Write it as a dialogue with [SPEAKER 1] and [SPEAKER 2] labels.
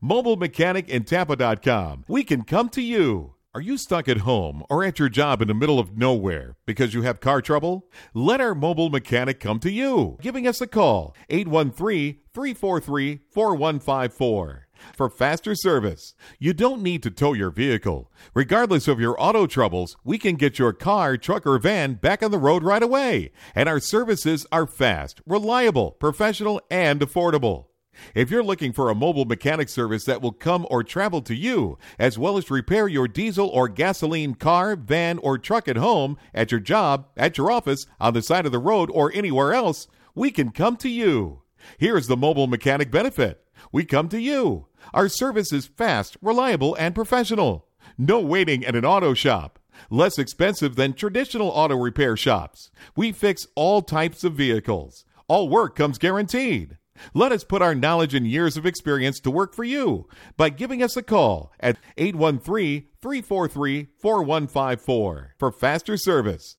[SPEAKER 1] Mobile Mechanic in Tampa.com. We can come to you. Are you stuck at home or at your job in the middle of nowhere because you have car trouble? Let our mobile mechanic come to you. Giving us a call, 813-343-4154. For faster service, you don't need to tow your vehicle. Regardless of your auto troubles, we can get your car, truck, or van back on the road right away. And our services are fast, reliable, professional, and affordable. If you're looking for a mobile mechanic service that will come or travel to you, as well as repair your diesel or gasoline car, van, or truck at home, at your job, at your office, on the side of the road, or anywhere else, we can come to you. Here's the mobile mechanic benefit. We come to you. Our service is fast, reliable, and professional. No waiting at an auto shop. Less expensive than traditional auto repair shops. We fix all types of vehicles. All work comes guaranteed. Let us put our knowledge and years of experience to work for you by giving us a call at 813-343-4154 for faster service.